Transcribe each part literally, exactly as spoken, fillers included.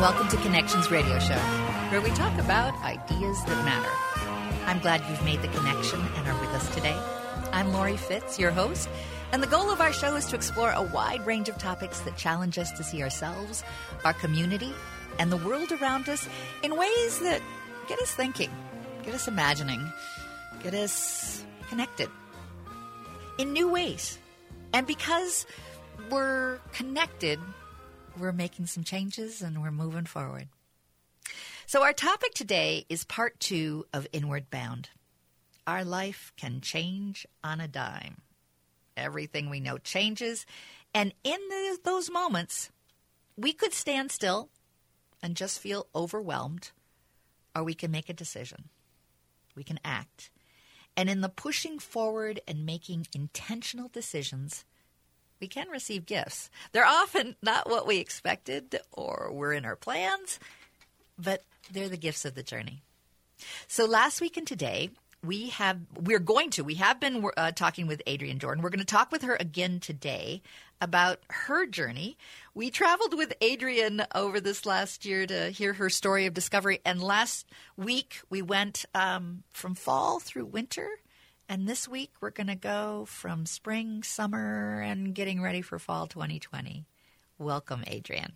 welcome to Connections Radio Show, where we talk about ideas that matter. I'm glad you've made the connection and are with us today. I'm Lori Fitz, your host, and the goal of our show is to explore a wide range of topics that challenge us to see ourselves, our community, and the world around us in ways that get us thinking, get us imagining, get us connected in new ways. And because we're connected, we're making some changes and we're moving forward. So our topic today is part two of Inward Bound. Our life can change on a dime. Everything we know changes. And in the, those moments, we could stand still and just feel overwhelmed, or we can make a decision. We can act. And in the pushing forward and making intentional decisions, we can receive gifts. They're often not what we expected or were in our plans, but they're the gifts of the journey. So last week and today, we have, we're going to, we have been uh, talking with Adrienne Jordan. We're going to talk with her again today about her journey. We traveled with Adrienne over this last year to hear her story of discovery. And last week, we went um, from fall through winter. And this week, we're going to go from spring, summer, and getting ready for fall twenty twenty. Welcome, Adrienne.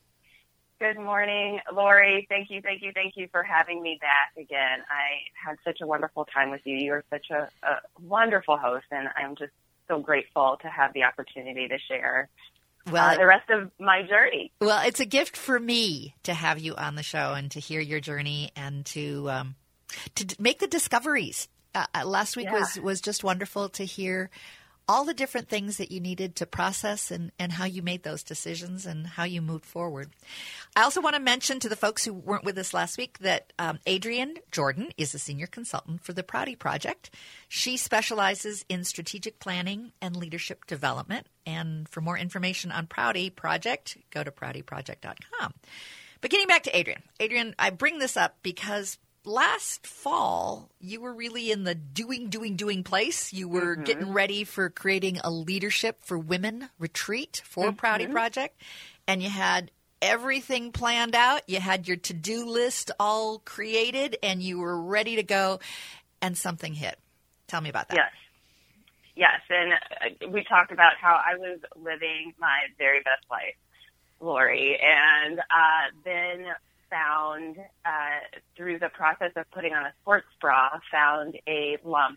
Good morning, Lori. Thank you, thank you, thank you for having me back again. I had such a wonderful time with you. You're such a, a wonderful host, and I'm just so grateful to have the opportunity to share well, uh, the rest of my journey. Well, it's a gift for me to have you on the show and to hear your journey and to um, to d- make the discoveries. Uh, last week yeah. was, was just wonderful to hear all the different things that you needed to process and, and how you made those decisions and how you moved forward. I also want to mention to the folks who weren't with us last week that um, Adrienne Jordan is a senior consultant for the Prouty Project. She specializes in strategic planning and leadership development. And for more information on Prouty Project, go to prouty project dot com. But getting back to Adrienne. Adrienne, I bring this up because last fall, you were really in the doing, doing, doing place. You were mm-hmm. getting ready for creating a leadership for women retreat for mm-hmm. Prouty Project. And you had everything planned out. You had your to-do list all created and you were ready to go. And something hit. Tell me about that. Yes. Yes. And uh, we talked about how I was living my very best life, Lori. And uh, then found, uh, through the process of putting on a sports bra, found a lump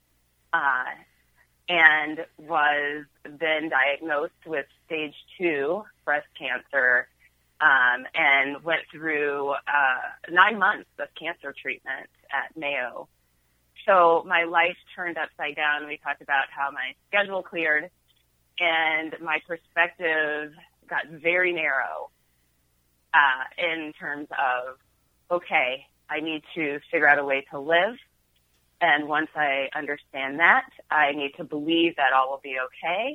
uh, and was then diagnosed with stage two breast cancer um, and went through uh, nine months of cancer treatment at Mayo. So my life turned upside down. We talked about how my schedule cleared and my perspective got very narrow. Uh, in terms of, okay, I need to figure out a way to live. And once I understand that, I need to believe that all will be okay.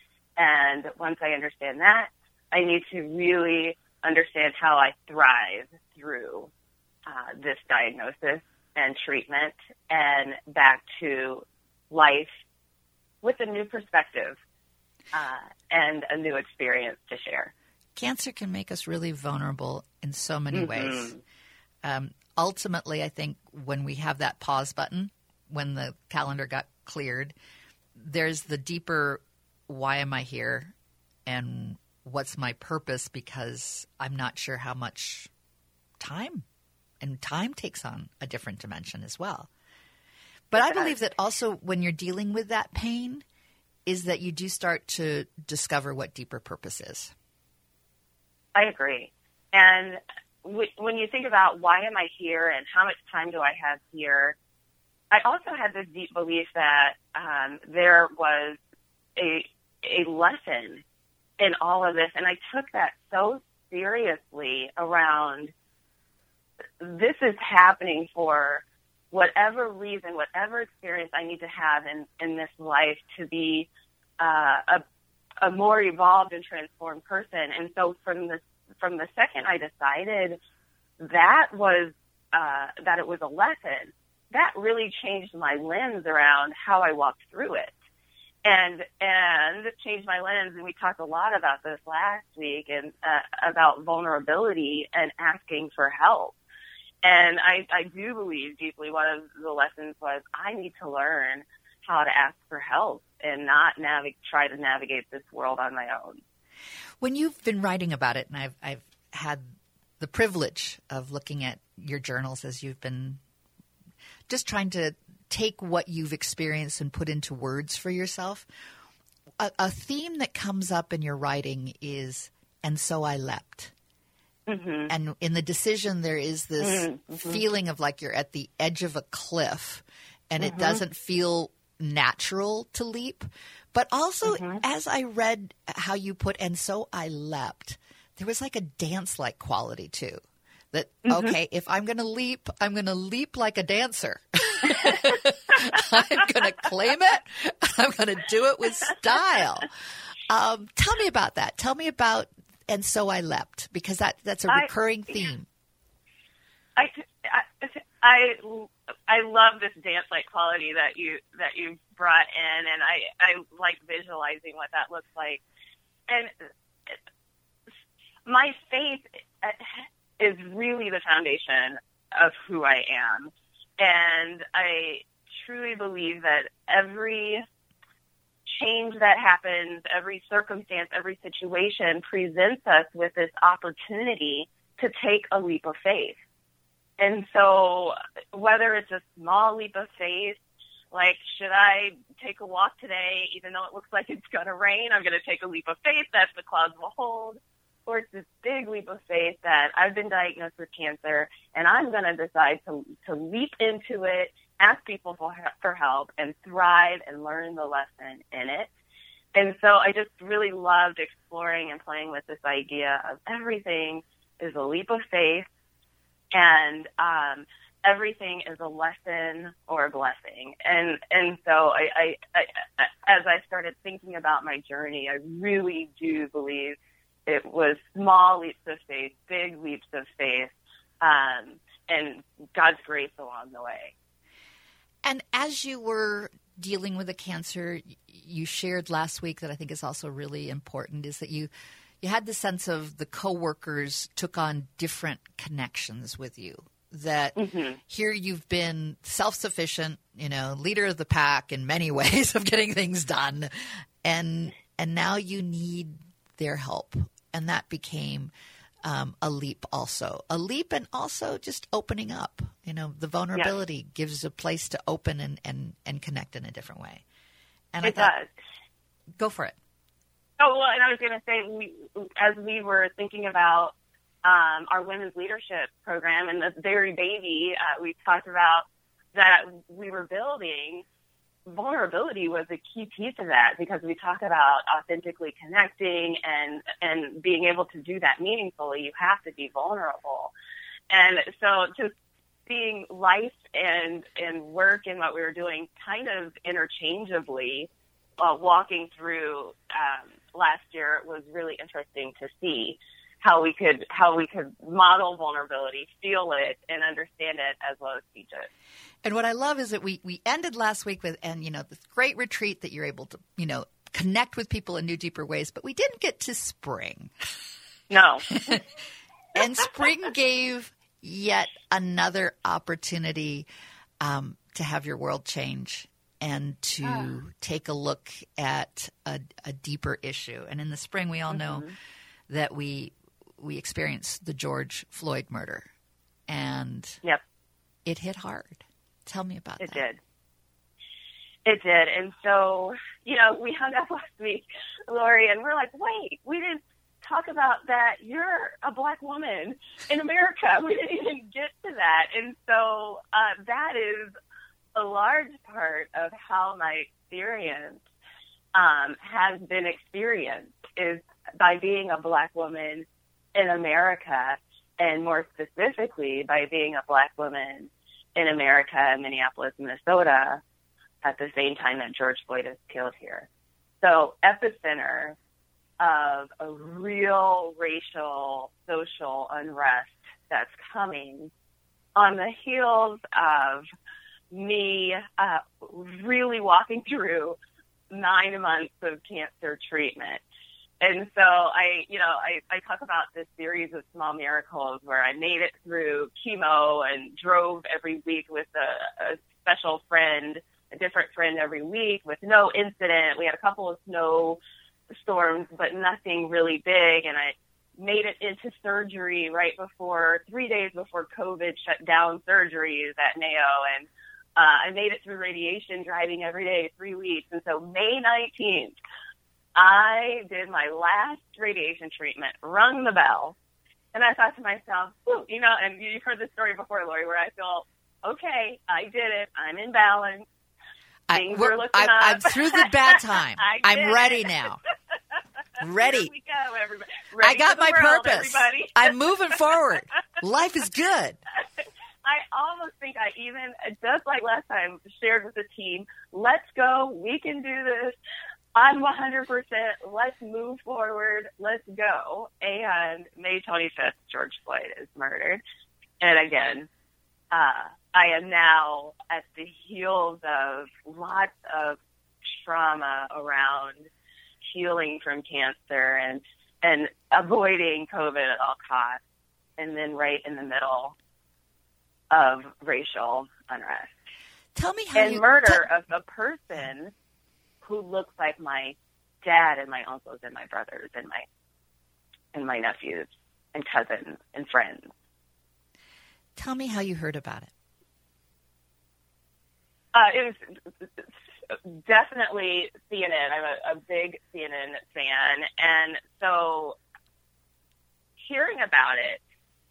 And once I understand that, I need to really understand how I thrive through uh, this diagnosis and treatment and back to life with a new perspective uh, and a new experience to share. Cancer can make us really vulnerable in so many mm-hmm. ways. Um, ultimately, I think when we have that pause button, when the calendar got cleared, there's the deeper, why am I here and what's my purpose, because I'm not sure how much time, and time takes on a different dimension as well. But I believe that also when you're dealing with that pain is that you do start to discover what deeper purpose is. I agree. And w- when you think about why am I here and how much time do I have here, I also had this deep belief that um, there was a a lesson in all of this. And I took that so seriously around this is happening for whatever reason, whatever experience I need to have in, in this life to be uh, a a more evolved and transformed person. And so from the from the second I decided that was uh, that it was a lesson, that really changed my lens around how I walked through it. and and change my lens. And we talked a lot about this last week, and uh, about vulnerability and asking for help. And I, I do believe deeply one of the lessons was I need to learn how to ask for help and not navigate, try to navigate this world on my own. When you've been writing about it, and I've, I've had the privilege of looking at your journals as you've been just trying to take what you've experienced and put into words for yourself, a, a theme that comes up in your writing is, and so I leapt. Mm-hmm. And in the decision, there is this mm-hmm. feeling of like you're at the edge of a cliff, and mm-hmm. it doesn't feel natural to leap. But also, mm-hmm. as I read how you put, and so I leapt, there was like a dance-like quality too. That, mm-hmm. okay, if I'm going to leap, I'm going to leap like a dancer. I'm going to claim it. I'm going to do it with style. Um, tell me about that. Tell me about And So I Leapt, because that, that's a recurring I, theme. I, I, I, I love this dance-like quality that you that you brought in, and I, I like visualizing what that looks like. And my faith is really the foundation of who I am. And I truly believe that every change that happens, every circumstance, every situation presents us with this opportunity to take a leap of faith. And so whether it's a small leap of faith, like, should I take a walk today, even though it looks like it's going to rain, I'm going to take a leap of faith that the clouds will hold. Or it's this big leap of faith that I've been diagnosed with cancer, and I'm going to decide to to leap into it, ask people for, for help, and thrive and learn the lesson in it. And so I just really loved exploring and playing with this idea of everything is a leap of faith, and um, everything is a lesson or a blessing. And and so I, I, I, as I started thinking about my journey, I really do believe it was small leaps of faith, big leaps of faith, um, and God's grace along the way. And as you were dealing with the cancer, you shared last week that I think is also really important, is that you you had the sense of the coworkers took on different connections with you. That mm-hmm. here you've been self-sufficient, you know, leader of the pack in many ways of getting things done, and and now you need their help. And that became um, a leap also. A leap and also just opening up. You know, the vulnerability yes. gives a place to open and, and, and connect in a different way. And it I thought, does. Go for it. Oh, well, and I was going to say, we, as we were thinking about um, our women's leadership program and the very baby uh, we talked about that we were building, vulnerability was a key piece of that, because we talk about authentically connecting and and being able to do that meaningfully. You have to be vulnerable. And so just seeing life and, and work and what we were doing kind of interchangeably while walking through um, last year was really interesting to see how we could how we could model vulnerability, feel it, and understand it as well as teach it. And what I love is that we, we ended last week with, and, you know, this great retreat that you're able to, you know, connect with people in new, deeper ways, but we didn't get to spring. No. And spring gave yet another opportunity um, to have your world change and to oh. take a look at a, a deeper issue. And in the spring, we all mm-hmm. know that we we experienced the George Floyd murder. And yep. it hit hard. Tell me about it that. It did. It did. And so, you know, we hung up last week, Lori, and we're like, wait, we didn't talk about that. You're a Black woman in America. We didn't even get to that. And so uh, that is a large part of how my experience um, has been experienced, is by being a Black woman in America, and more specifically by being a Black woman in America, in Minneapolis, Minnesota, at the same time that George Floyd is killed here. So epicenter of a real racial, social unrest that's coming on the heels of me uh, really walking through nine months of cancer treatment. And so I, you know, I, I talk about this series of small miracles where I made it through chemo and drove every week with a, a special friend, a different friend every week with no incident. We had a couple of snow storms, but nothing really big. And I made it into surgery right before, three days before COVID shut down surgeries at Mayo. And uh, I made it through radiation driving every day, three weeks. And so May nineteenth, I did my last radiation treatment, rung the bell, and I thought to myself, ooh, you know, and you've heard this story before, Lori, where I feel, okay, I did it. I'm in balance. Things I, are looking I, up. I'm through the bad time. I'm ready now. Ready. Here we go, everybody. Ready I got for the my world, purpose. Everybody. I'm moving forward. Life is good. I almost think I even, just like last time, shared with the team, let's go. We can do this. I'm one hundred percent. Let's move forward. Let's go. And May twenty-fifth, George Floyd is murdered. And again, uh, I am now at the heels of lots of trauma around healing from cancer and, and avoiding COVID at all costs. And then right in the middle of racial unrest. Tell me how and you... murder t- of a person who looks like my dad and my uncles and my brothers and my and my nephews and cousins and friends. Tell me how you heard about it. Uh, it was definitely C N N. I'm a, a big C N N fan. And so hearing about it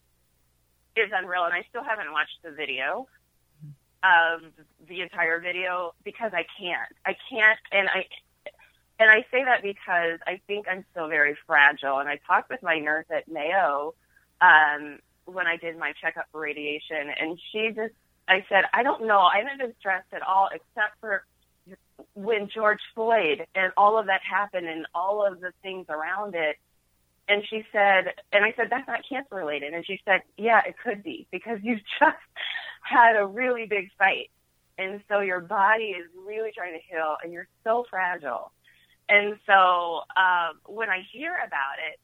is unreal. And I still haven't watched the video of the entire video because I can't. I can't, and I and I say that because I think I'm still very fragile. And I talked with my nurse at Mayo um, when I did my checkup for radiation, and she just, I said, I don't know. I haven't been stressed at all except for when George Floyd and all of that happened and all of the things around it. And she said, and I said, that's not cancer related. And she said, yeah, it could be because you just had a really big fight. And so your body is really trying to heal and you're so fragile. And so um, when I hear about it,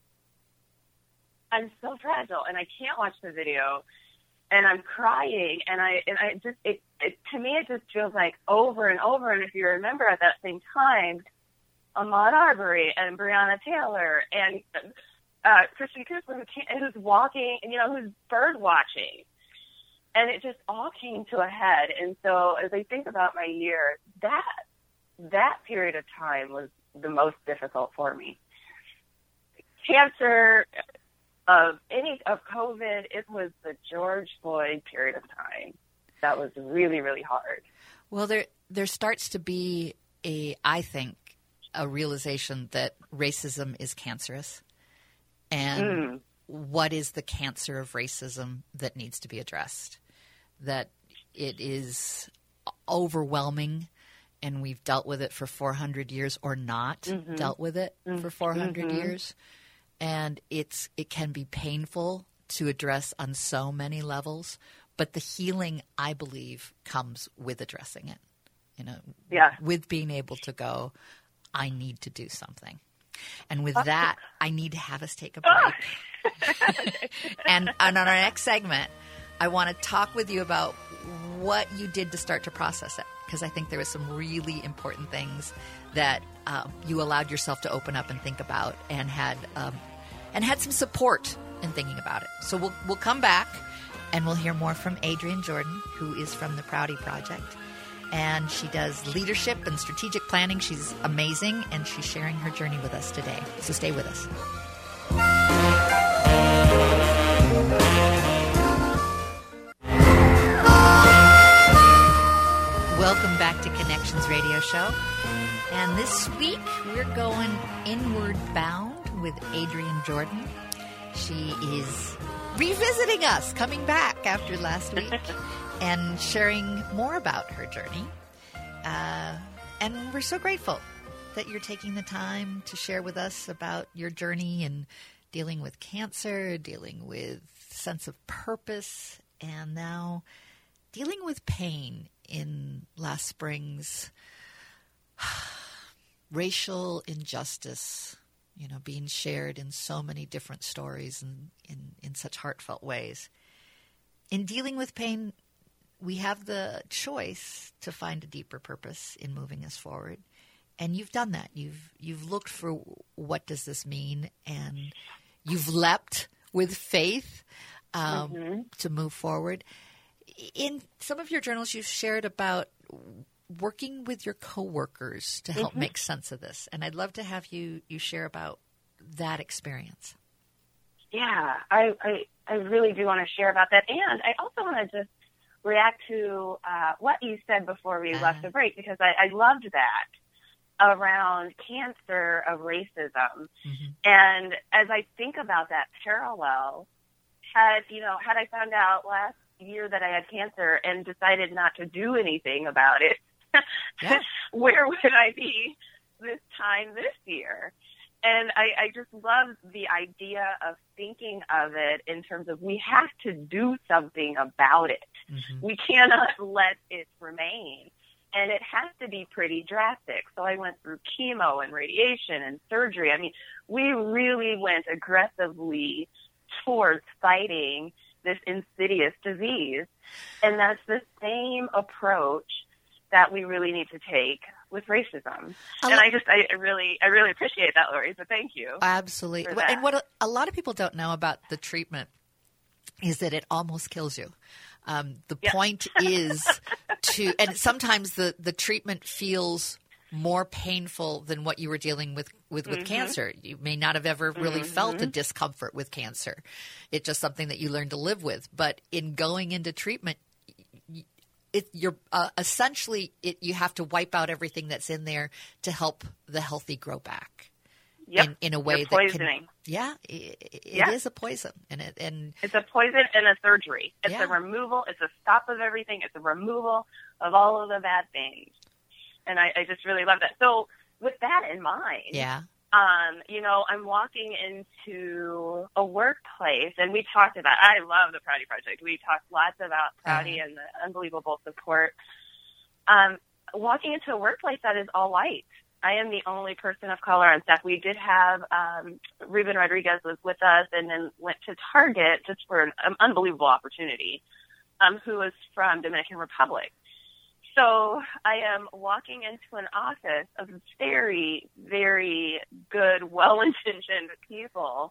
I'm so fragile and I can't watch the video and I'm crying. And I, and I just, it, it, to me, it just feels like over and over. And if you remember at that same time, Ahmaud Arbery and Breonna Taylor and uh, Christian Cooper, who who's walking, you know, who's bird watching. And it just all came to a head. And so as I think about my year, that that period of time was the most difficult for me. Cancer, of any of COVID, it was the George Floyd period of time that was really, really hard. Well, there there starts to be a, I think, a realization that racism is cancerous. And mm. what is the cancer of racism that needs to be addressed? That it is overwhelming and we've dealt with it for four hundred years or not mm-hmm. dealt with it mm-hmm. for four hundred mm-hmm. years. And it's it can be painful to address on so many levels, but the healing, I believe, comes with addressing it. You know, yeah. with being able to go, I need to do something. And with that, I need to have us take a break. and, and on our next segment, I want to talk with you about what you did to start to process it, because I think there was some really important things that uh, you allowed yourself to open up and think about, and had um, and had some support in thinking about it. So we'll we'll come back, and we'll hear more from Adrienne Jordan, who is from the Prouty Project. And she does leadership and strategic planning. She's amazing, and she's sharing her journey with us today. So stay with us. Welcome back to Connections Radio Show. And this week, we're going inward bound with Adrienne Jordan. She is revisiting us, coming back after last week. And sharing more about her journey. Uh, and we're so grateful that you're taking the time to share with us about your journey and dealing with cancer, dealing with sense of purpose, and now dealing with pain in last spring's racial injustice, you know, being shared in so many different stories and in, in such heartfelt ways. In dealing with pain, we have the choice to find a deeper purpose in moving us forward. And you've done that. You've you've looked for what does this mean, and you've leapt with faith um, mm-hmm. to move forward. In some of your journals, you've shared about working with your coworkers to help mm-hmm. make sense of this. And I'd love to have you, you share about that experience. Yeah, I, I, I really do want to share about that. And I also want to just react to uh, what you said before we uh, left the break, because I, I loved that around cancer of racism. Mm-hmm. And as I think about that parallel, had, you know, had I found out last year that I had cancer and decided not to do anything about it, yeah. where would I be this time this year? And I, I just love the idea of thinking of it in terms of we have to do something about it. Mm-hmm. We cannot let it remain. And it has to be pretty drastic. So I went through chemo and radiation and surgery. I mean, we really went aggressively towards fighting this insidious disease. And that's the same approach that we really need to take with racism. And I just, I really, I really appreciate that, Lori. So thank you. Absolutely. And what a, a lot of people don't know about the treatment is that it almost kills you. Um, the yeah. point is to, and sometimes the, the treatment feels more painful than what you were dealing with with, with mm-hmm. cancer. You may not have ever really mm-hmm. felt a discomfort with cancer. It's just something that you learn to live with. But in going into treatment, it, you're uh, essentially it, you have to wipe out everything that's in there to help the healthy grow back. Yep. In, in a way you're that poisoning. Can, yeah, it, it yeah. is a poison, and it and it's a poison and a surgery. It's yeah. a removal. It's a stop of everything. It's a removal of all of the bad things. And I, I just really love that. So with that in mind, yeah, um, you know, I'm walking into a workplace, and we talked about. I love the Proudy Project. We talked lots about Proudy uh-huh. and the unbelievable support. Um, walking into a workplace that is all white. I am the only person of color on staff. We did have um, Ruben Rodriguez was with us, and then went to Target just for an um, unbelievable opportunity. Um, who was from Dominican Republic. So I am walking into an office of very, very good, well-intentioned people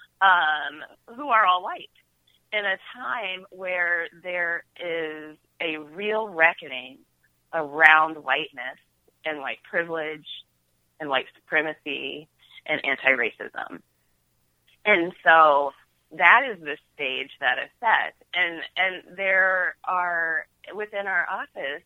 um, who are all white in a time where there is a real reckoning around whiteness and white privilege and white supremacy and anti-racism. And so that is the stage that is set. And, and there are, within our office,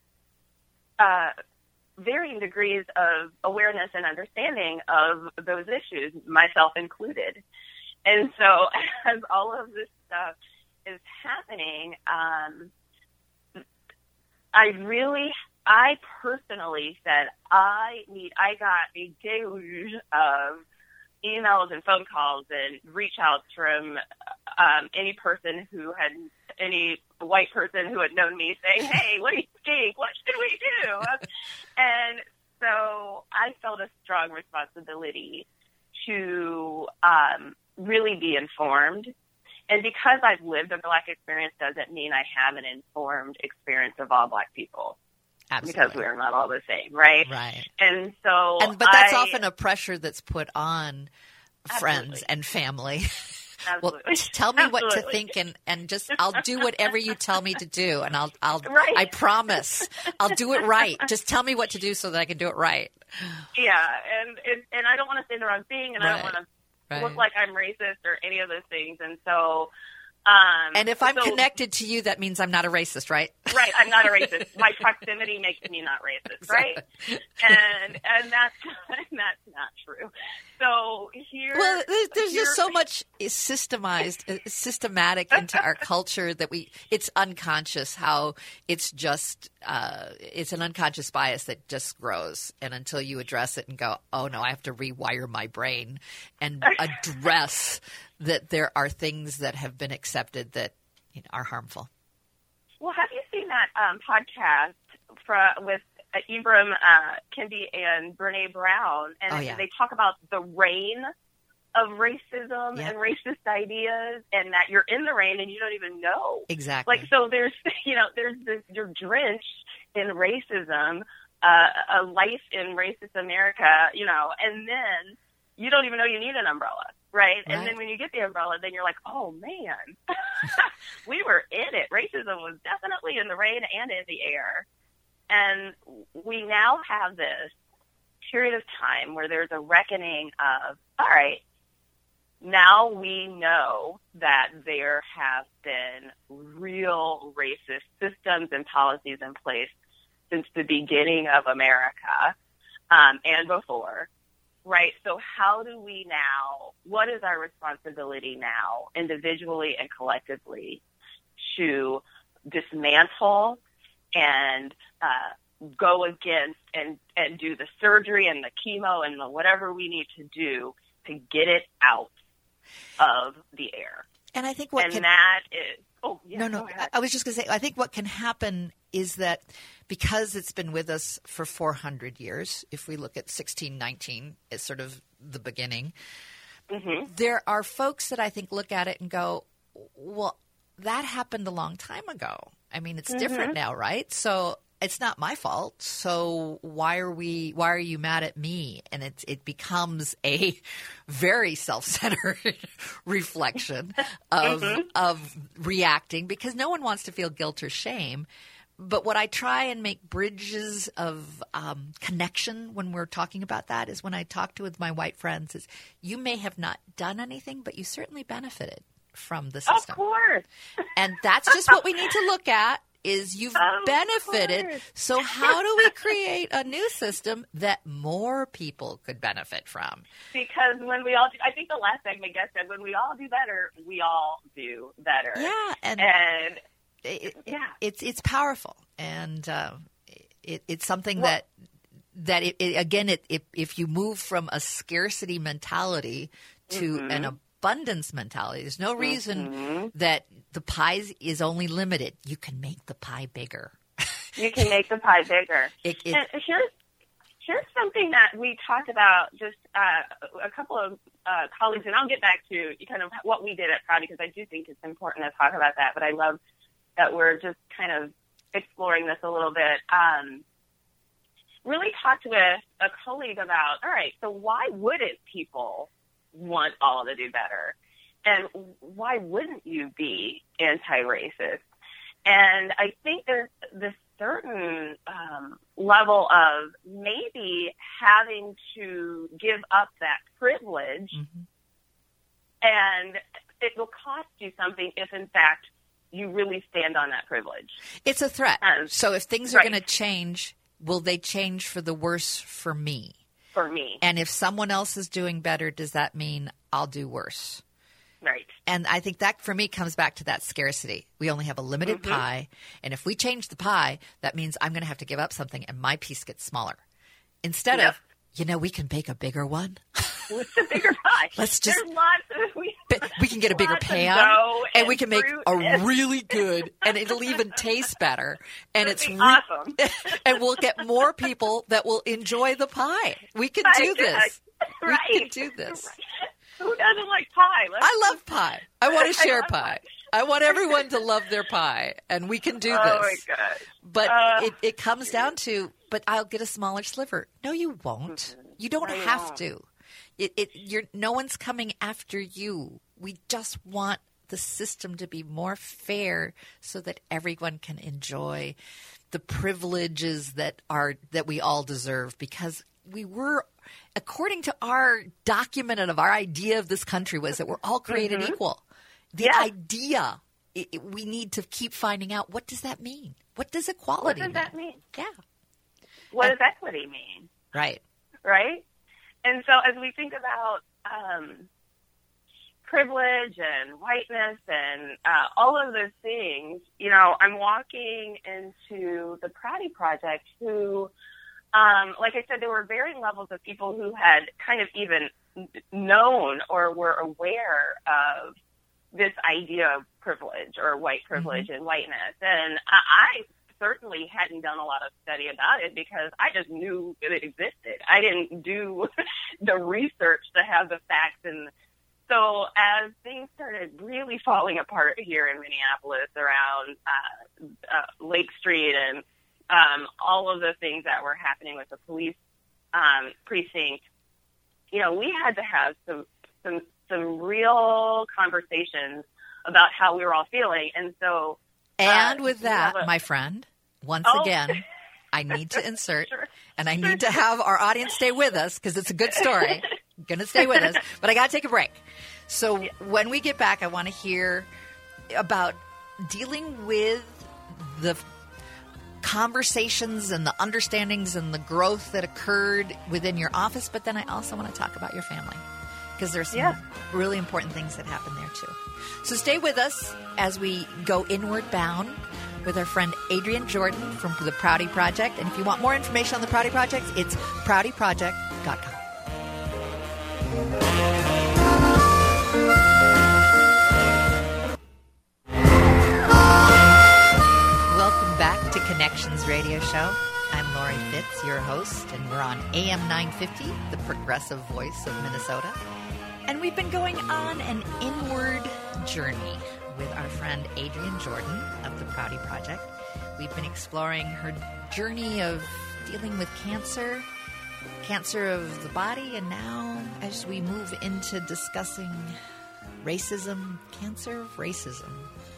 uh, varying degrees of awareness and understanding of those issues, myself included. And so as all of this stuff is happening, um, I really, I personally said, I need, I got a deluge of emails and phone calls and reach outs from um, any person who had, any white person who had known me saying, hey, what do you think? What should we do? And so I felt a strong responsibility to um, really be informed. And because I've lived a Black experience doesn't mean I have an informed experience of all Black people. Absolutely. Because we're not all the same, right? Right. And so and, But that's I, often a pressure that's put on friends absolutely. And family. Absolutely. Well, tell me Absolutely. what to think, and, and just I'll do whatever you tell me to do, and I'll I'll right. I promise I'll do it right. Just tell me what to do so that I can do it right. Yeah, and and, and I don't want to say the wrong thing, and right. I don't want to right. look like I'm racist or any of those things, and so. Um, and if I'm so, connected to you, that means I'm not a racist, right? Right, I'm not a racist. My proximity makes me not racist, right? and and that's that's not true. So here, well, there's, there's here, just so much systemized, systematic into our culture that we it's unconscious how it's just uh, it's an unconscious bias that just grows, and until you address it and go, oh no, I have to rewire my brain and address that there are things that have been accepted that you know, are harmful. Well, have you seen that um, podcast from, with uh, Ibram uh, Kendi and Brene Brown, and oh, yeah. they talk about the rain of racism yeah. and racist ideas, and that you're in the rain and you don't even know. Exactly. Like, so there's, you know, there's this, you're drenched in racism, uh, a life in racist America, you know, and then you don't even know you need an umbrella, right? right? And then when you get the umbrella, then you're like, oh, man, we were in it. Racism was definitely in the rain and in the air. And we now have this period of time where there's a reckoning of, all right, now we know that there have been real racist systems and policies in place since the beginning of America um, and before, right? So how do we now, what is our responsibility now, individually and collectively, to dismantle and uh, go against and, and do the surgery and the chemo and the whatever we need to do to get it out of the air? And I think what and can, that is, oh, yeah, no, no, I was just going to say, I think what can happen is that because it's been with us for four hundred years, if we look at sixteen nineteen as sort of the beginning, mm-hmm. there are folks that I think look at it and go, well, that happened a long time ago. I mean, it's mm-hmm. different now, right? So it's not my fault. So why are we, why are you mad at me? And it, it becomes a very self-centered reflection of, mm-hmm. of reacting, because no one wants to feel guilt or shame. But what I try and make bridges of um, connection when we're talking about that is when I talk to with my white friends is, you may have not done anything, but you certainly benefited from the system. Of course. And that's just what we need to look at. Is you've of benefited, course. So how do we create a new system that more people could benefit from? Because when we all do, I think the last segment guest said, when we all do better, we all do better. Yeah, and, and it, yeah, it's it's powerful, and uh, it, it's something well, that that it, it, again, it, it, if you move from a scarcity mentality to mm-hmm. an abundance mentality, there's no reason mm-hmm. that the pie is only limited. You can make the pie bigger. You can make the pie bigger. It, it, and here's here's something that we talked about, just uh, a couple of uh, colleagues, and I'll get back to kind of what we did at Proudy, because I do think it's important to talk about that. But I love that we're just kind of exploring this a little bit. Um, really talked with a colleague about, all right, so why wouldn't people want all to do better? And why wouldn't you be anti-racist? And I think there's this certain um, level of maybe having to give up that privilege, mm-hmm. and it will cost you something if, in fact, you really stand on that privilege. It's a threat. Um, so if things are right. going to change, will they change for the worse for me? For me. And if someone else is doing better, does that mean I'll do worse? Right. And I think that, for me, comes back to that scarcity. We only have a limited mm-hmm. pie, and if we change the pie, that means I'm going to have to give up something, and my piece gets smaller. Instead yep. of, you know, we can bake a bigger one. What's a bigger pie? Let's just There's lots of, we, we can get a bigger pan, and, and we can make a and... really good, and it'll even taste better. And That'd it's be awesome. And we'll get more people that will enjoy the pie. We can do this. Right. We can do this. Right. Who doesn't like pie? Let's I love pie. I want to share I pie. pie. I want everyone to love their pie, and we can do this. Oh, my God. But uh, it, it comes down to, but I'll get a smaller sliver. No, you won't. Mm-hmm. You don't no, have won't. to. It, it, you're, no one's coming after you. We just want the system to be more fair so that everyone can enjoy the privileges that are that we all deserve, because we were, according to our document and of our idea of this country, was that we're all created mm-hmm. equal. The yeah. idea, it, it, we need to keep finding out, what does that mean? What does equality mean? What does mean? that mean? Yeah. What and, does equity mean? Right. Right? And so as we think about um, privilege and whiteness and uh, all of those things, you know, I'm walking into the Proudy Project who, um, like I said, there were varying levels of people who had kind of even known or were aware of this idea of privilege or white privilege mm-hmm. and whiteness. And I certainly hadn't done a lot of study about it because I just knew that it existed. I didn't do the research to have the facts. And so as things started really falling apart here in Minneapolis around uh, uh, Lake Street and um, all of the things that were happening with the police um, precinct, you know, we had to have some some some real conversations about how we were all feeling. And so And uh, with that, a, my friend, once oh. again, I need to insert, Sure. and I need to have our audience stay with us because it's a good story. I'm going to stay with us, but I got to take a break. So yeah. when we get back, I want to hear about dealing with the conversations and the understandings and the growth that occurred within your office, but then I also want to talk about your family because there's some yeah. really important things that happen there too. So stay with us as we go inward bound with our friend Adrienne Jordan from the Prouty Project. And if you want more information on the Prouty Project, it's prouty project dot com. Welcome back to Connections Radio Show. I'm Lori Fitz, your host, and we're on A M nine fifty, the progressive voice of Minnesota. And we've been going on an inward journey with our friend Adrienne Jordan of the Prouty Project. We've been exploring her journey of dealing with cancer, cancer of the body, and now as we move into discussing racism, cancer of racism.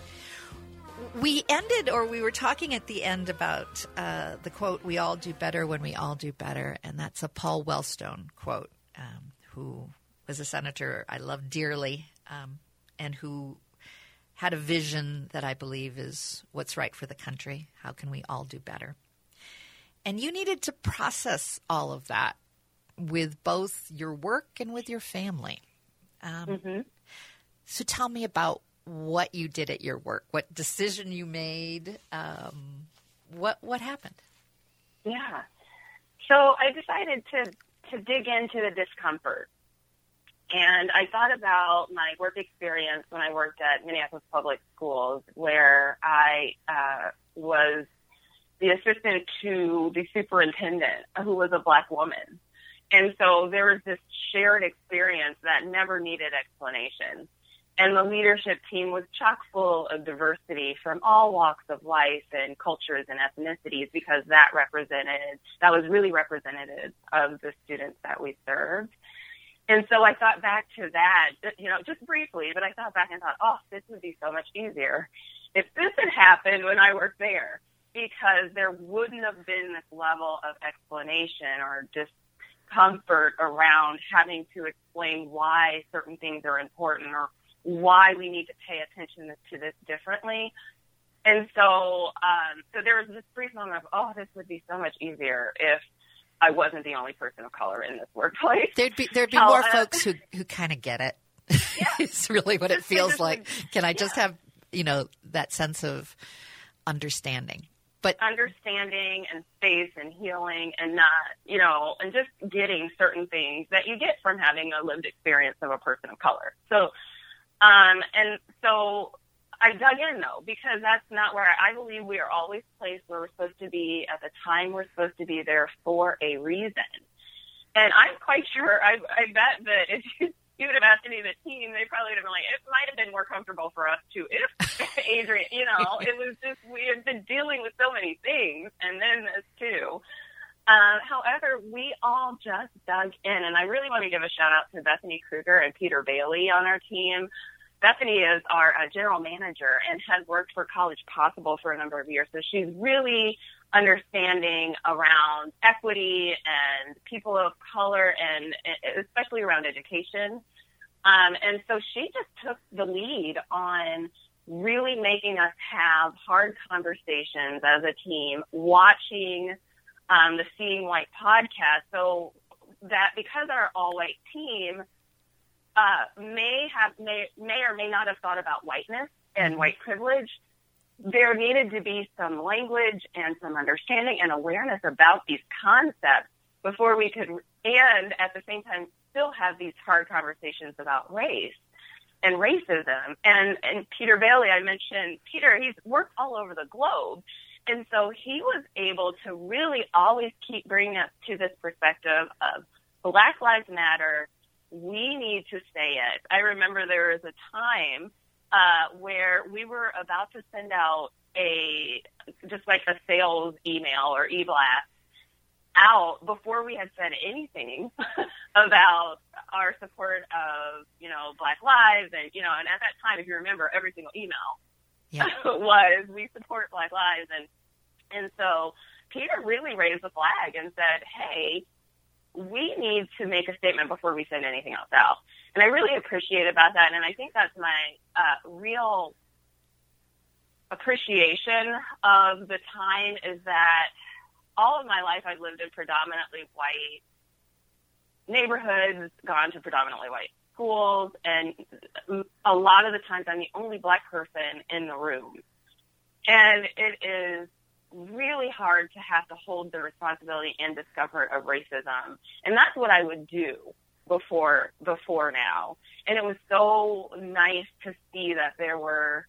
We ended, or we were talking at the end about uh, the quote, "We all do better when we all do better," and that's a Paul Wellstone quote, um, who was a senator I love dearly, um, and who had a vision that I believe is what's right for the country. How can we all do better? And you needed to process all of that with both your work and with your family. Um, mm-hmm. So tell me about what you did at your work, what decision you made, um, what what happened? Yeah. So I decided to, to dig into the discomfort. And I thought about my work experience when I worked at Minneapolis Public Schools, where I uh, was the assistant to the superintendent, who was a Black woman. And so there was this shared experience that never needed explanation. And the leadership team was chock full of diversity from all walks of life and cultures and ethnicities, because that represented, that was really representative of the students that we served. And so I thought back to that, you know, just briefly, but I thought back and thought, oh, this would be so much easier if this had happened when I worked there, because there wouldn't have been this level of explanation or discomfort around having to explain why certain things are important or why we need to pay attention to this differently. And so, um, so there was this brief moment of, oh, this would be so much easier if I wasn't the only person of color in this workplace. There'd be there'd be oh, more uh, folks who, who kind of get it. Yeah. It's really what it feels like. Would, Can I just yeah. have, you know, that sense of understanding? But understanding and space and healing and not, you know, and just getting certain things that you get from having a lived experience of a person of color. So, um, and so I dug in, though, because that's not where I believe we are always placed where we're supposed to be at the time we're supposed to be there for a reason. And I'm quite sure, I, I bet that if you, you would have asked any of the team, they probably would have been like, it might have been more comfortable for us too if Adrienne, you know, it was just, we had been dealing with so many things, and then this too. Uh, however, we all just dug in, and I really want to give a shout out to Bethany Kruger and Peter Bailey on our team. Bethany is our uh, general manager and has worked for College Possible for a number of years, so she's really understanding around equity and people of color, and especially around education. Um, and so she just took the lead on really making us have hard conversations as a team, watching um, the Seeing White podcast, so that because our all-white team uh, may have may, may or may not have thought about whiteness and white privilege, there needed to be some language and some understanding and awareness about these concepts before we could, and at the same time, still have these hard conversations about race and racism. And, and Peter Bailey, I mentioned, Peter, he's worked all over the globe. And so he was able to really always keep bringing us to this perspective of Black Lives Matter. We need to say it. I remember there was a time uh, where we were about to send out a, just like a sales email or e-blast out before we had said anything about our support of, you know, Black Lives. And, you know, and at that time, if you remember, every single email yeah. was, we support Black Lives. And, and so Peter really raised the flag and said, hey, we need to make a statement before we send anything else out. And I really appreciate about that. And I think that's my uh, real appreciation of the time is that all of my life I've lived in predominantly white neighborhoods, gone to predominantly white schools, and a lot of the times I'm the only Black person in the room. And it is really hard to have to hold the responsibility and discomfort of racism. And that's what I would do before before now. And it was so nice to see that there were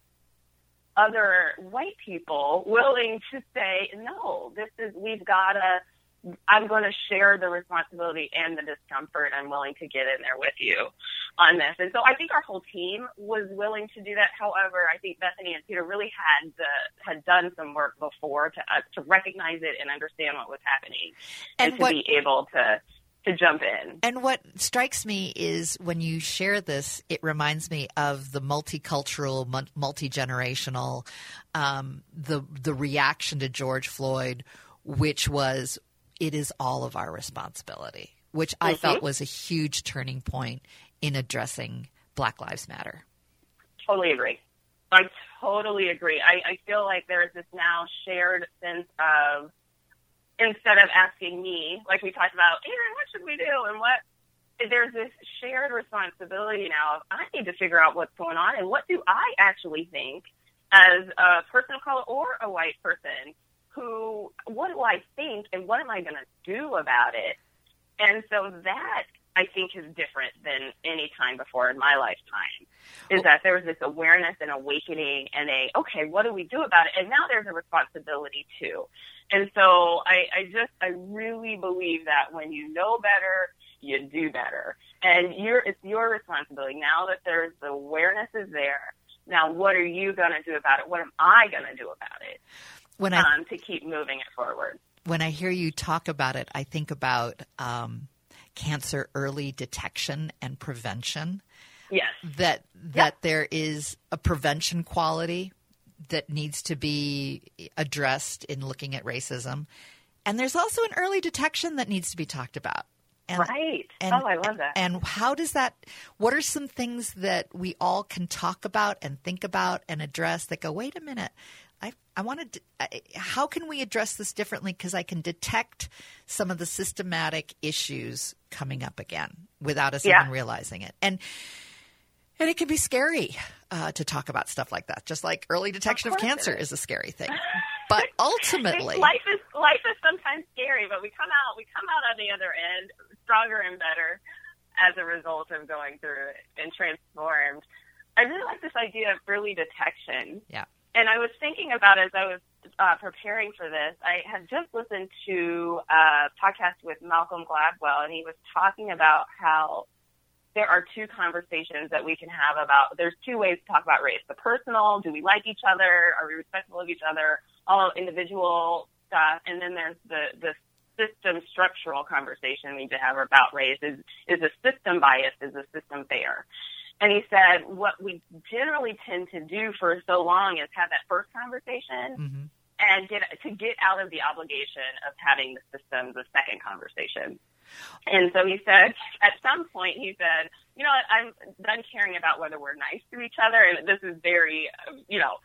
other white people willing to say, no, this is, we've got to, I'm going to share the responsibility and the discomfort. I'm willing to get in there with you on this. And so I think our whole team was willing to do that. However, I think Bethany and Peter really had the, had done some work before to uh, to recognize it and understand what was happening and, and to what, be able to to jump in. And what strikes me is when you share this, it reminds me of the multicultural, multi-generational, um, the the reaction to George Floyd, which was, it is all of our responsibility, which I mm-hmm. felt was a huge turning point in addressing Black Lives Matter. Totally agree. I totally agree. I, I feel like there's this now shared sense of, instead of asking me, like we talked about, Aaron, what should we do? And what, there's this shared responsibility now of, I need to figure out what's going on and what do I actually think as a person of color or a white person who, what do I think and what am I going to do about it? And so that, I think, is different than any time before in my lifetime, is that there was this awareness and awakening and a, okay, what do we do about it? And now there's a responsibility too. And so I, I just, I really believe that when you know better, you do better. And you're, it's your responsibility. Now that there's the awareness is there, now what are you going to do about it? What am I going to do about it? When I, um, to keep moving it forward. When I hear you talk about it, I think about um, cancer early detection and prevention. Yes. That that yep. there is a prevention quality that needs to be addressed in looking at racism. And there's also an early detection that needs to be talked about. And, right. And, oh, I love that. And how does that – what are some things that we all can talk about and think about and address that go, wait a minute, I I wanted to, I, how can we address this differently because I can detect some of the systematic issues coming up again without us yeah. even realizing it. And and it can be scary uh, to talk about stuff like that, just like early detection of, of cancer is. is a scary thing. But ultimately – life is life is sometimes scary, but we come out we come out on the other end stronger and better as a result of going through it and transformed. I really like this idea of early detection. Yeah. And I was thinking about as I was uh, preparing for this, I had just listened to a podcast with Malcolm Gladwell, and he was talking about how there are two conversations that we can have about, there's two ways to talk about race. The personal, do we like each other? Are we respectful of each other? All individual stuff. And then there's the, the system structural conversation we need to have about race. Is, is the system biased? Is the system fair? And he said, what we generally tend to do for so long is have that first conversation mm-hmm. and get to get out of the obligation of having the system the second conversation. And so he said, at some point, he said, you know what, I'm done caring about whether we're nice to each other. And this is very, you know,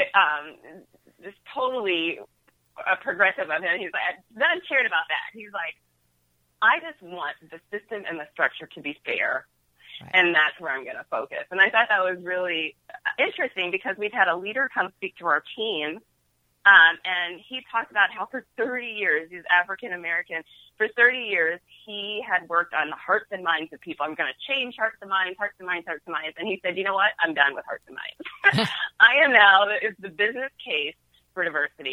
um, just totally uh, progressive of him. He's like, I'm done caring about that. He's like, I just want the system and the structure to be fair. Right. And that's where I'm going to focus. And I thought that was really interesting because we've had a leader come speak to our team, um, and he talked about how for thirty years, he's African-American, for thirty years, he had worked on the hearts and minds of people. I'm going to change hearts and minds, hearts and minds, hearts and minds. And he said, you know what? I'm done with hearts and minds. I am now, it's the business case for diversity.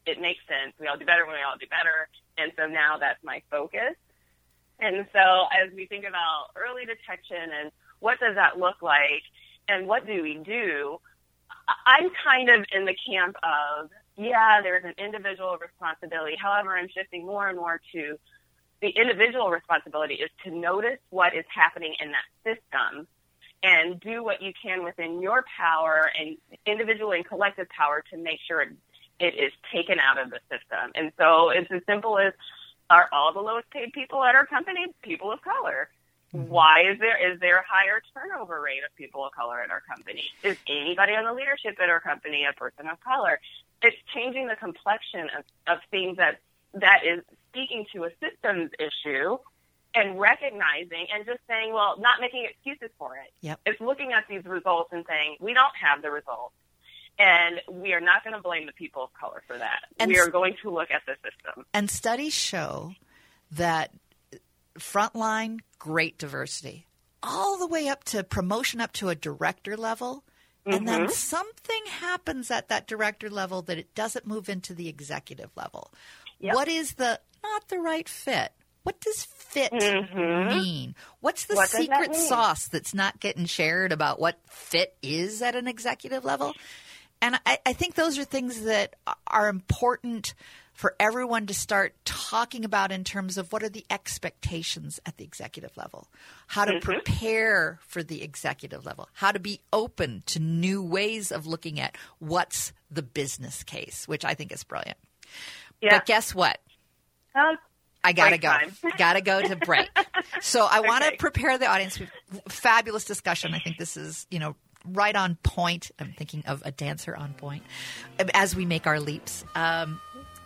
it makes sense. We all do better when we all do better. And so now that's my focus. And so as we think about early detection and what does that look like and what do we do, I'm kind of in the camp of, yeah, there's an individual responsibility. However, I'm shifting more and more to the individual responsibility is to notice what is happening in that system and do what you can within your power and individual and collective power to make sure it, it is taken out of the system. And so it's as simple as, are all the lowest paid people at our company people of color? Mm-hmm. Why is there is there a higher turnover rate of people of color at our company? Is anybody on the leadership at our company a person of color? It's changing the complexion of, of things that that is speaking to a systems issue and recognizing and just saying, well, not making excuses for it. Yep. It's looking at these results and saying, we don't have the results. And we are not going to blame the people of color for that. And we are going to look at the system. And studies show that frontline, great diversity, all the way up to promotion up to a director level. Mm-hmm. And then something happens at that director level that it doesn't move into the executive level. Yep. What is the not the right fit? What does fit mm-hmm. mean? What's the what secret sauce that's not getting shared about what fit is at an executive level? And I, I think those are things that are important for everyone to start talking about in terms of what are the expectations at the executive level, how to mm-hmm. prepare for the executive level, how to be open to new ways of looking at what's the business case, which I think is brilliant. Yeah. But guess what? Um, I got to go. Got to go to break. So I okay. want to prepare the audience with fabulous discussion. I think this is, you know, right on point. I'm thinking of a dancer on point as we make our leaps. Um,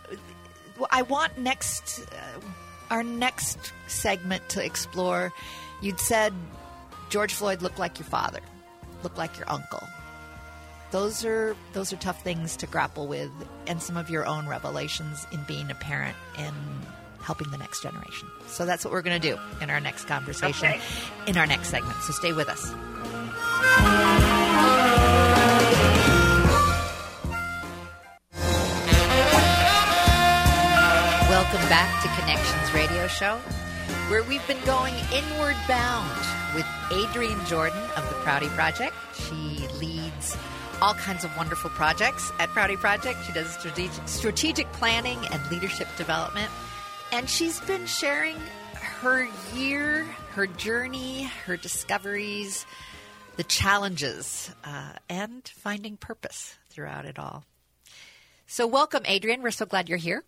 I want next uh, our next segment to explore. You'd said George Floyd looked like your father, looked like your uncle. Those are those are tough things to grapple with, and some of your own revelations in being a parent and helping the next generation. So that's what we're going to do in our next conversation, okay. in our next segment. So stay with us. Welcome back to Connections Radio Show, where we've been going inward bound with Adrienne Jordan of the Prouty Project. She leads all kinds of wonderful projects at Prouty Project. She does strategic, strategic planning and leadership development. And she's been sharing her year, her journey, her discoveries, the challenges, uh, and finding purpose throughout it all. So welcome, Adrienne. We're so glad you're here.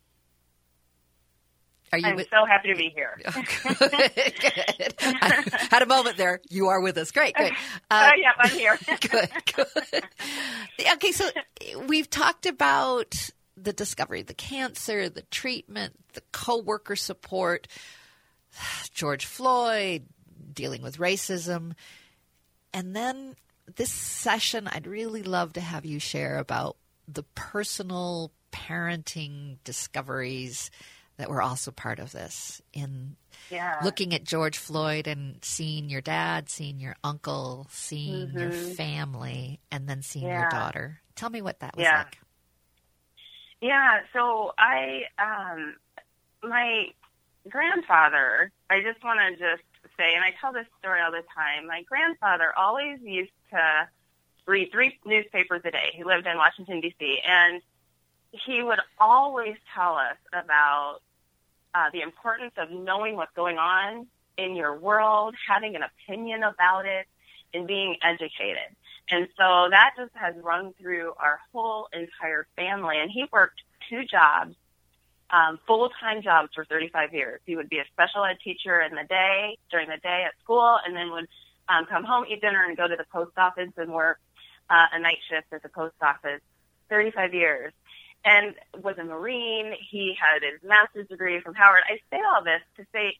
Are you I'm with- so happy to be here. Oh, good, good. I had a moment there. You are with us. Great, good. Uh, oh, yeah, I'm here. Good, good. Okay, so we've talked about the discovery, the cancer, the treatment, the coworker support, George Floyd, dealing with racism. And then this session, I'd really love to have you share about the personal parenting discoveries that were also part of this in yeah. looking at George Floyd and seeing your dad, seeing your uncle, seeing mm-hmm. your family, and then seeing yeah. your daughter. Tell me what that was yeah. like. Yeah, so I, um, my grandfather, I just want to just say, and I tell this story all the time, my grandfather always used to read three newspapers a day. He lived in Washington, D C, and he would always tell us about uh, the importance of knowing what's going on in your world, having an opinion about it, and being educated. And so that just has run through our whole entire family. And he worked two jobs, um, full-time jobs for thirty-five years. He would be a special ed teacher in the day, during the day at school, and then would um, come home, eat dinner, and go to the post office and work uh, a night shift at the post office. thirty-five years. And was a Marine. He had his master's degree from Howard. I say all this to say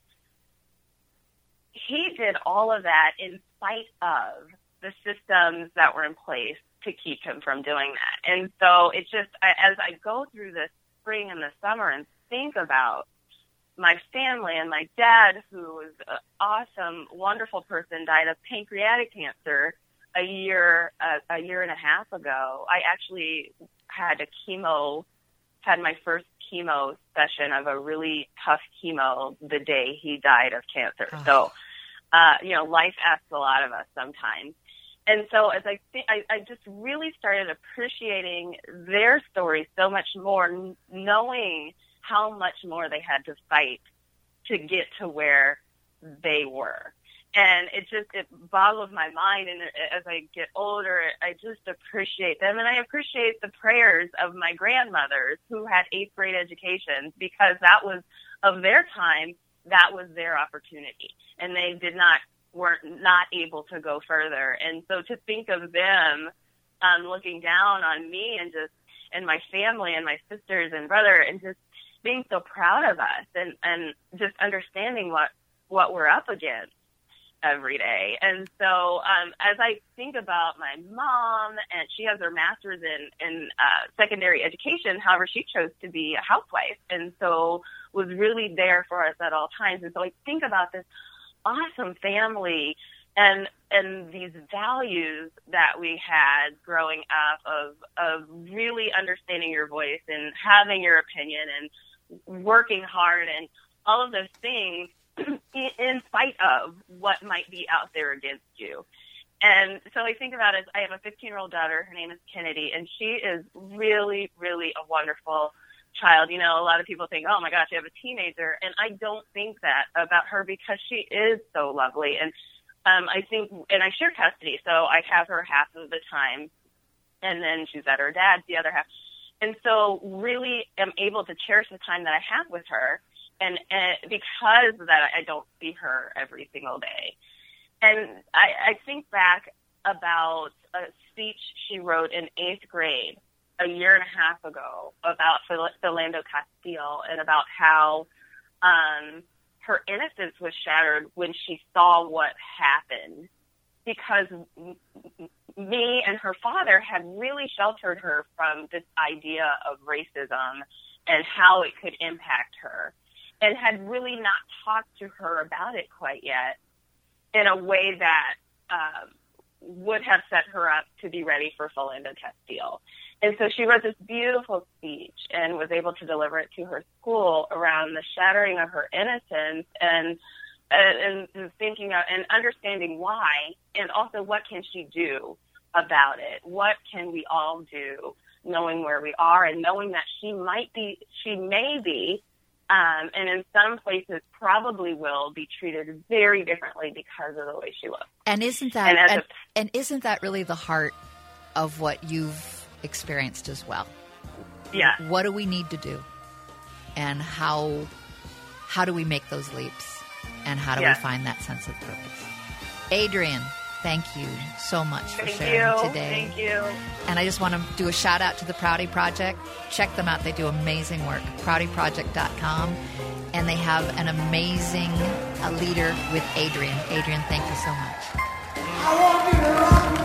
he did all of that in spite of the systems that were in place to keep him from doing that. And so it just, I, as I go through the spring and the summer and think about my family and my dad, who was an awesome, wonderful person, died of pancreatic cancer a year, uh, a year and a half ago. I actually had a chemo had my first chemo session of a really tough chemo the day he died of cancer. Oh. So, uh, you know, life asks a lot of us sometimes. And so as I think, I, I just really started appreciating their story so much more, knowing how much more they had to fight to get to where they were. And it just, it boggles my mind. And as I get older, I just appreciate them. And I appreciate the prayers of my grandmothers who had eighth grade educations, because that was, of their time, that was their opportunity. And they did not, weren't not able to go further. And so to think of them um, looking down on me and just, and my family and my sisters and brother, and just being so proud of us, and, and just understanding what, what we're up against every day. And so um, as I think about my mom, and she has her master's in, in uh, secondary education, however, she chose to be a housewife, and so was really there for us at all times. And so I think about this awesome family and and these values that we had growing up of of really understanding your voice and having your opinion and working hard and all of those things in spite of what might be out there against you. And so I think about it, I have a fifteen-year-old daughter. Her name is Kennedy, and she is really, really a wonderful child. You know, a lot of people think, oh, my gosh, you have a teenager. And I don't think that about her, because she is so lovely. And um, I think, and I share custody, so I have her half of the time, and then she's at her dad's the other half. And so really am able to cherish the time that I have with her. And, and because of that, I don't see her every single day. And I, I think back about a speech she wrote in eighth grade a year and a half ago about Philando Castile, and about how um, her innocence was shattered when she saw what happened, because me and her father had really sheltered her from this idea of racism and how it could impact her, and had really not talked to her about it quite yet in a way that um, would have set her up to be ready for Philando Castile. And so she wrote this beautiful speech and was able to deliver it to her school around the shattering of her innocence, and and, and thinking of, and understanding why, and also what can she do about it? What can we all do, knowing where we are and knowing that she might be, she may be, Um, and in some places probably will be treated very differently because of the way she looks. And isn't that and, and, a, and isn't that really the heart of what you've experienced as well? Yeah. What do we need to do, and how how do we make those leaps, and how do yeah. we find that sense of purpose? Adrienne, thank you so much for thank sharing you. today. Thank you. And I just want to do a shout out to the Prouty Project. Check them out. They do amazing work. prouty project dot com. And they have an amazing uh, leader with Adrienne. Adrienne, thank you so much. I want you to rock